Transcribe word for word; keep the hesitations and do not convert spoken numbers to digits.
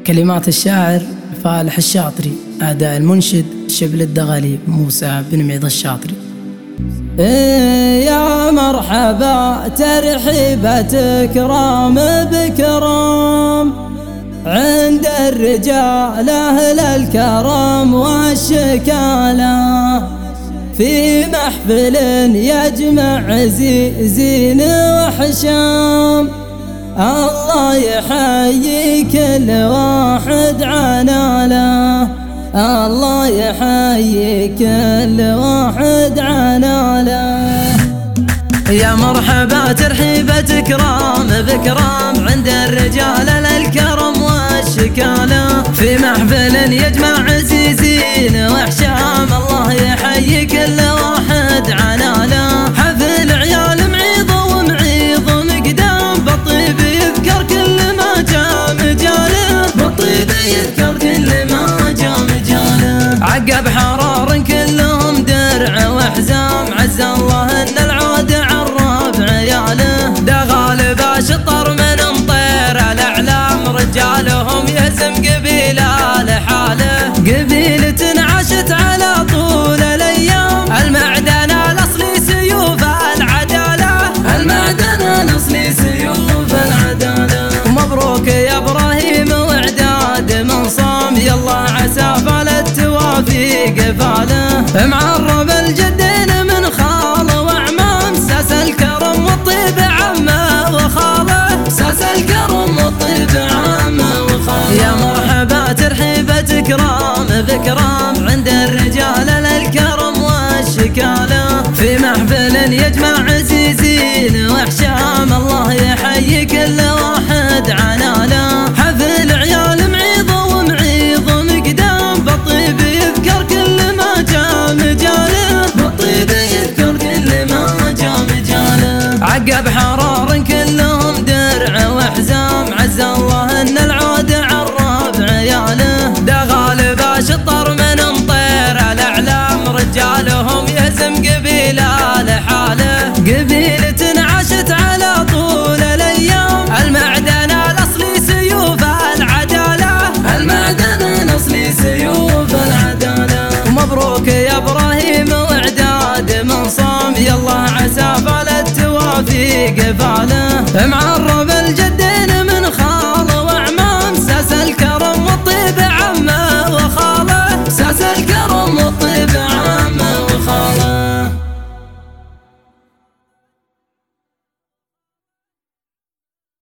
كلمات الشاعر فالح الشاطري، أداء المنشد شبل الدغالي موسى بن معيض الشاطري. إيه يا مرحبا ترحيبة كرام بكرام عند الرجال أهل الكرم والشكالة، في محفل يجمع زين وحشام. الله يحيي كل واحد عناله، الله يحيي كل واحد عناله. يا مرحبا ترحيبة كرام بكرام عند الرجال الكرم والشكالة، في محفل يجمع عزيزين وحشام. الله يحيي كل واحد عناله، حفل عيال معيض ومعيض مقدام، بالطيب يذكر كل ما جاء مجاله، بالطيب يذكر كل ما جاء مجاله. عقب حرار كلهم درع وحزام، عز الله ان العود عرب عياله، ده غالب شطر من مطير الاعلام، رجالهم يهزم قبيله لحاله، قبيلة عاشت على طول الايام. المعدن الاصلي سيوف العداله، المعدن الاصلي سيوف العداله. مبروك يا ابراهيم واعداد من صام، يلا عسى فالتوافيق فاله، معرب الجدين من خال وعمام، ساس الكرم والطيب عمه وخاله، ساس الكرم والطيب عمه وخاله. يا مرحبا ترحيبة كرام بكرام عند الرجال الكرم والشكالة، في محفل يجمع عزيزين وحشام. الله يحيي كل واحد عناله، حفل عيال معيض ومعيض مقدام، بالطيب يذكر كل ما جاء مجاله، بالطيب يذكر كل ما جاء مجاله. عقب حرار كلهم درع وحزام، عز الله ان العود عرب عياله، ده غالب شطر من مطير الاعلام، رجالهم يهزم قبيله لحاله، قبيلة عاشت على طول الايام. المعدن الاصلي سيوف العداله، المعدن الاصلي سيوف العداله. مبروك يا ابراهيم واعداد من صام، يلا عسى فالتوافيق فاله، مع